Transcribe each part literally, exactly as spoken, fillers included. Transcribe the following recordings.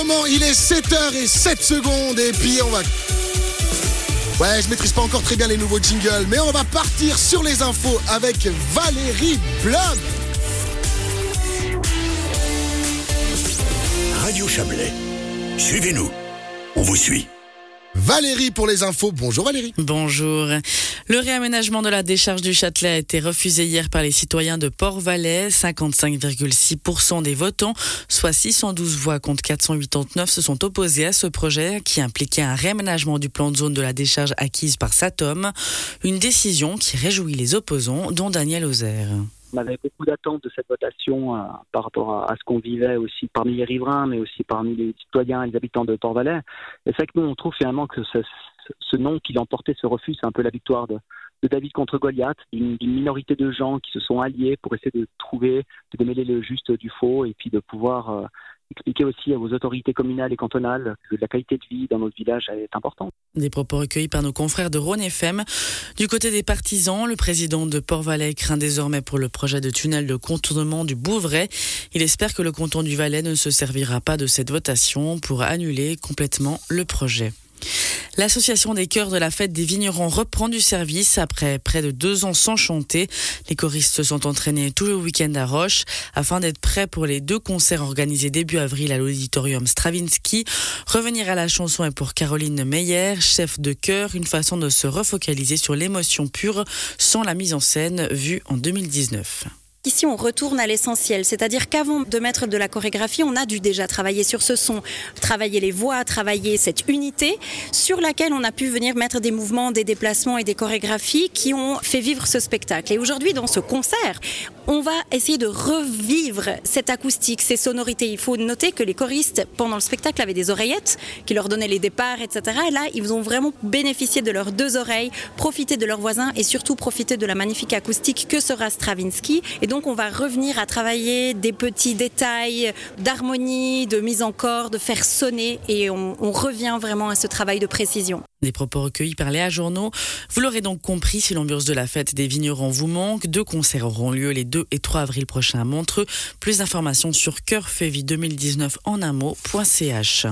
moment, il est sept heures zéro sept secondes et puis on va... Ouais, je maîtrise pas encore très bien les nouveaux jingles, mais on va partir sur les infos avec Valérie Blum. Radio Chablais, suivez-nous, on vous suit. Valérie pour les infos. Bonjour Valérie. Bonjour. Le réaménagement de la décharge du Châtelet a été refusé hier par les citoyens de Port-Valais. cinquante-cinq virgule six pour cent des votants, soit six cent douze voix contre quatre cent quatre-vingt-dix-neuf, se sont opposés à ce projet qui impliquait un réaménagement du plan de zone de la décharge acquise par Satom. Une décision qui réjouit les opposants, dont Daniel Ozer. On avait beaucoup d'attentes de cette votation euh, par rapport à, à ce qu'on vivait aussi parmi les riverains, mais aussi parmi les citoyens et les habitants de Port-Valais. Et c'est vrai que nous, on trouve finalement que ce, ce nom qui l'emportait, ce refus, c'est un peu la victoire de, de David contre Goliath, d'une, d'une minorité de gens qui se sont alliés pour essayer de trouver, de démêler le juste du faux et puis de pouvoir euh, expliquer aussi aux autorités communales et cantonales que la qualité de vie dans notre village est importante. Des propos recueillis par nos confrères de Rhône F M. Du côté des partisans, le président de Port-Valais craint désormais pour le projet de tunnel de contournement du Bouvray. Il espère que le canton du Valais ne se servira pas de cette votation pour annuler complètement le projet. L'association des chœurs de la fête des vignerons reprend du service après près de deux ans sans chanter. Les choristes se sont entraînés tout le week-end à Roche afin d'être prêts pour les deux concerts organisés début avril à l'auditorium Stravinsky. Revenir à la chanson est pour Caroline Meyer, chef de chœur, une façon de se refocaliser sur l'émotion pure sans la mise en scène vue en deux mille dix-neuf. Ici, on retourne à l'essentiel, c'est-à-dire qu'avant de mettre de la chorégraphie, on a dû déjà travailler sur ce son, travailler les voix, travailler cette unité sur laquelle on a pu venir mettre des mouvements, des déplacements et des chorégraphies qui ont fait vivre ce spectacle. Et aujourd'hui, dans ce concert, on va essayer de revivre cette acoustique, ces sonorités. Il faut noter que les choristes, pendant le spectacle, avaient des oreillettes qui leur donnaient les départs, et cetera. Et là, ils ont vraiment bénéficié de leurs deux oreilles, profité de leurs voisins et surtout profité de la magnifique acoustique que sera Stravinsky. Et donc, Donc on va revenir à travailler des petits détails d'harmonie, de mise en corde, de faire sonner et on, on revient vraiment à ce travail de précision. Des propos recueillis par Léa Journaux. Vous l'aurez donc compris, si l'ambiance de la fête des vignerons vous manque, deux concerts auront lieu les deux et trois avril prochains à Montreux. Plus d'informations sur cœur févy deux mille dix-neuf en un mot point c h.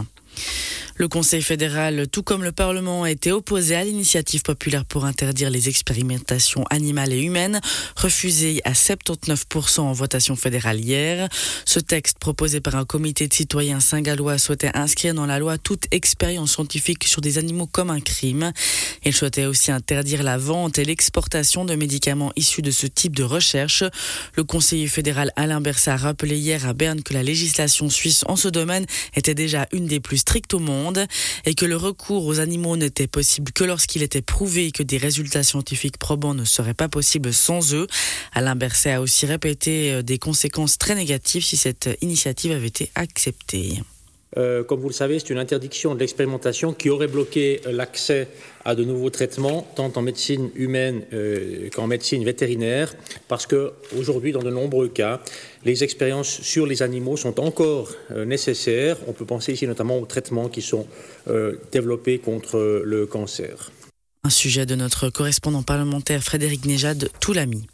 Le Conseil fédéral, tout comme le Parlement, a été opposé à l'initiative populaire pour interdire les expérimentations animales et humaines, refusée à soixante-dix-neuf pour cent en votation fédérale hier. Ce texte, proposé par un comité de citoyens saint-gallois, souhaitait inscrire dans la loi toute expérience scientifique sur des animaux comme un crime. Il souhaitait aussi interdire la vente et l'exportation de médicaments issus de ce type de recherche. Le conseiller fédéral Alain Berset a rappelé hier à Berne que la législation suisse en ce domaine était déjà une des plus strictes au monde et que le recours aux animaux n'était possible que lorsqu'il était prouvé que des résultats scientifiques probants ne seraient pas possibles sans eux. Alain Berset a aussi répété des conséquences très négatives si cette initiative avait été acceptée. Euh, comme vous le savez, c'est une interdiction de l'expérimentation qui aurait bloqué l'accès à de nouveaux traitements, tant en médecine humaine euh, qu'en médecine vétérinaire, parce qu'aujourd'hui, dans de nombreux cas, les expériences sur les animaux sont encore euh, nécessaires. On peut penser ici notamment aux traitements qui sont euh, développés contre le cancer. Un sujet de notre correspondant parlementaire Frédéric Nejad Toulami.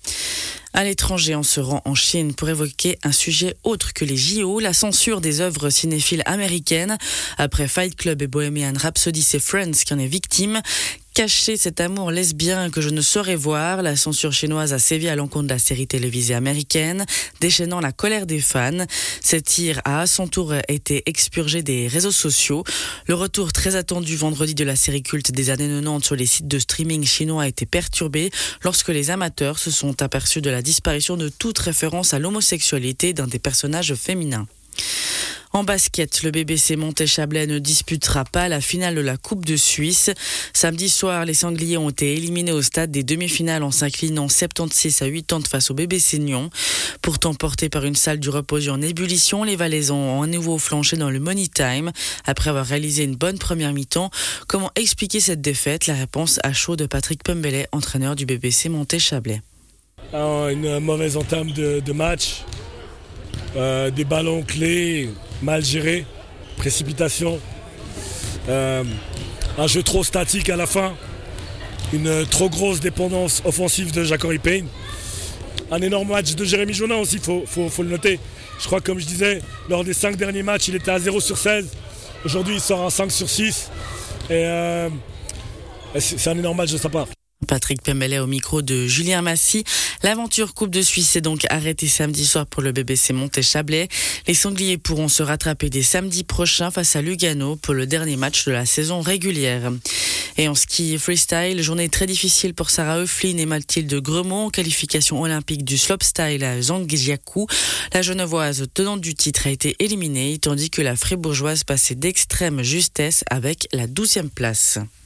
À l'étranger, on se rend en Chine pour évoquer un sujet autre que les J O, la censure des œuvres cinéphiles américaines. Après Fight Club et Bohemian Rhapsody, c'est Friends qui en est victime. Cacher cet amour lesbien que je ne saurais voir, la censure chinoise a sévi à l'encontre de la série télévisée américaine, déchaînant la colère des fans. Cet tir a à son tour été expurgé des réseaux sociaux. Le retour très attendu vendredi de la série culte des années quatre-vingt-dix sur les sites de streaming chinois a été perturbé lorsque les amateurs se sont aperçus de la disparition de toute référence à l'homosexualité d'un des personnages féminins. En basket, le B B C Montet-Chablais ne disputera pas la finale de la Coupe de Suisse. Samedi soir, les Sangliers ont été éliminés au stade des demi-finales en s'inclinant soixante-seize à quatre-vingts face au B B C Nyon. Pourtant portés par une salle du reposé en ébullition, les Valaisans ont à nouveau flanché dans le Money Time après avoir réalisé une bonne première mi-temps. Comment expliquer cette défaite? La réponse à chaud de Patrick Pembellet, entraîneur du B B C Montet-Chablais. Alors, une mauvaise entame de, de match, euh, des ballons clés mal gérés, précipitation, euh, un jeu trop statique à la fin, une trop grosse dépendance offensive de Jacori Payne un énorme match de Jérémy Jonin aussi, il faut, faut, faut le noter. Je crois que comme je disais, lors des cinq derniers matchs, il était à zéro sur seize. Aujourd'hui, il sort à cinq sur six. Et euh, c'est un énorme match de sa part. Patrick Pembele au micro de Julien Massy. L'aventure Coupe de Suisse est donc arrêtée samedi soir pour le B B C Montet-Chablais. Les Sangliers pourront se rattraper dès samedi prochain face à Lugano pour le dernier match de la saison régulière. Et en ski freestyle, journée très difficile pour Sarah Höflin et Mathilde Gremont en qualification olympique du slopestyle à Zhangjiakou. La Genevoise tenante du titre a été éliminée, tandis que la Fribourgeoise passait d'extrême justesse avec la douzième place.